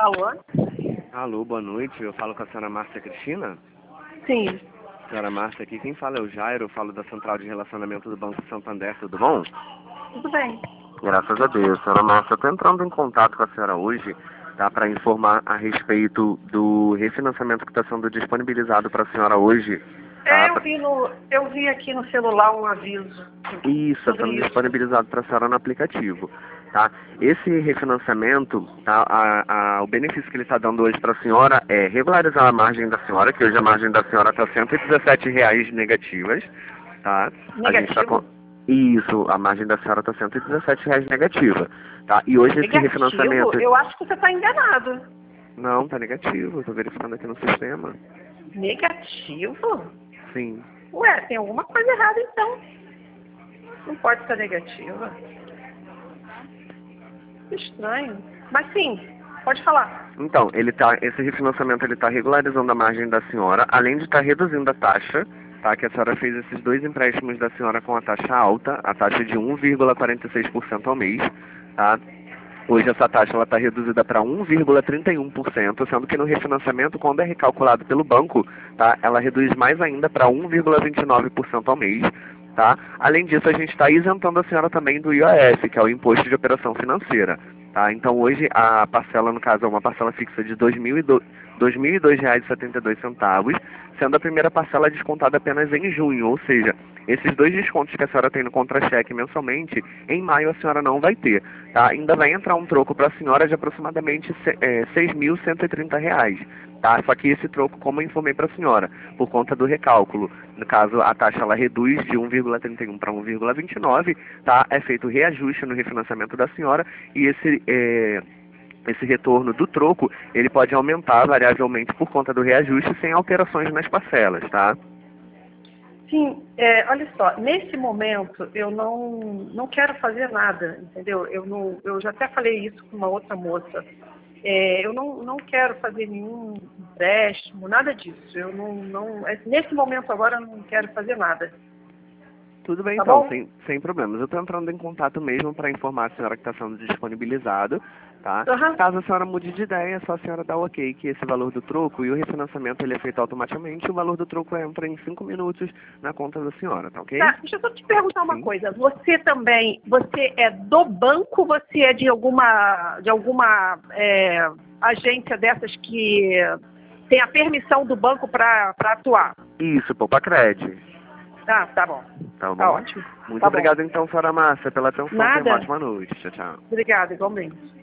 Alô? Alô, boa noite. Eu falo com a senhora Márcia Cristina. Sim. Senhora Márcia, aqui quem fala é o Jairo. Eu falo da Central de Relacionamento do Banco Santander. Tudo bom? Tudo bem. Graças a Deus. Senhora Márcia, eu estou entrando em contato com a senhora hoje, tá, para informar a respeito do refinanciamento que está sendo disponibilizado para a senhora hoje. Tá? Eu vi aqui no celular um aviso. Isso, está sobre sendo isso. disponibilizado para a senhora no aplicativo. Tá? Esse refinanciamento, tá, o benefício que ele está dando hoje para a senhora é regularizar a margem da senhora, que hoje a margem da senhora está R$ 117 negativas. Tá? A gente tá Negativo? Isso, a margem da senhora está R$ 117 negativa. Tá? E hoje esse Negativo? refinanciamento... Eu acho que você está enganado. Não, tá negativo, estou verificando aqui no sistema. Negativo? Sim. Ué, tem alguma coisa errada então. Não pode ser negativa. Estranho. Mas sim, pode falar. Então, esse refinanciamento ele está regularizando a margem da senhora, além de estar reduzindo a taxa, tá? Que a senhora fez esses dois empréstimos da senhora com a taxa alta, a taxa de 1,46% ao mês, tá? Hoje essa taxa está reduzida para 1,31%, sendo que no refinanciamento, quando é recalculado pelo banco, tá? Ela reduz mais ainda para 1,29% ao mês. Tá? Além disso, a gente está isentando a senhora também do IOF, que é o Imposto de Operação Financeira. Tá? Então hoje a parcela, no caso, é uma parcela fixa de R$ 2.002,72, sendo a primeira parcela descontada apenas em junho, ou seja, esses dois descontos que a senhora tem no contra-cheque mensalmente, em maio a senhora não vai ter. Tá? Ainda vai entrar um troco para a senhora de aproximadamente R$ 6.130. Tá? Só que esse troco, como eu informei para a senhora, por conta do recálculo, no caso a taxa ela reduz de 1,31 para 1,29, tá? É feito reajuste no refinanciamento da senhora e esse retorno do troco, ele pode aumentar variavelmente por conta do reajuste sem alterações nas parcelas, tá? Sim, olha só, nesse momento eu não quero fazer nada, entendeu? Eu já até falei isso com uma outra moça. Eu não quero fazer nenhum empréstimo, nada disso. Nesse momento agora eu não quero fazer nada. Tudo bem, Tá então, bom? sem problemas. Eu estou entrando em contato mesmo para informar a senhora que está sendo disponibilizado, tá? Aham. Caso a senhora mude de ideia, é só a senhora dar o ok, que esse valor do troco e o refinanciamento ele é feito automaticamente, o valor do troco entra em 5 minutos na conta da senhora, tá ok? Tá, deixa eu só te perguntar uma Sim. coisa. Você é do banco, você é de alguma agência dessas que tem a permissão do banco para atuar? Isso, Poupa-Cred. Ah, tá bom. Tá bom? Tá ótimo. Muito Tá bom. obrigado então, senhora Márcia, pela atenção. Tenha uma Nada. ótima noite. Tchau, tchau. Obrigada, igualmente.